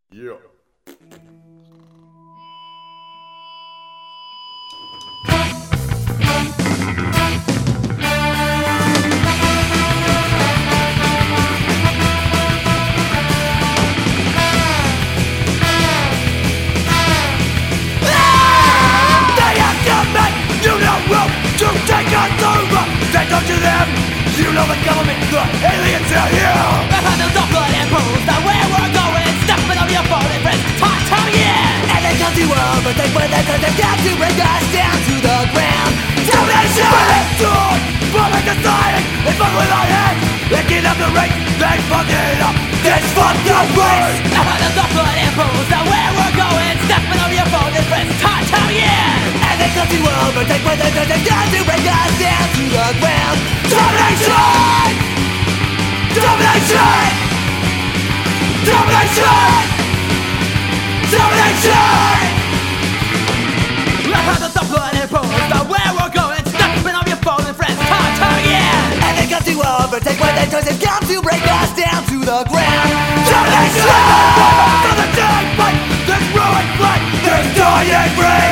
Yeah. To take us over, take up to them. You know the government, the aliens are here. The handles of blood and proves that where we're going. Stepping on your phone and friends, time again. And they come to overtake when they turn them down to bring us down to the ground. Domination! Sword! Public society! They fuck with our heads! They get up the race! They fuck it up! This fucked up race! The handles of blood and proves that where we're going. Stepping on your phone and friends, time again. And they come to overtake when they turn them down to bring us down to the ground. Domination! Domination! Domination! Domination! The handles of blood and proves that where we're going. Stepping on your phone and friends, time again. And they come to overtake when they turn them down to bring us down to the ground. Domination! For the dying fight! This ruined fight! This dying breed!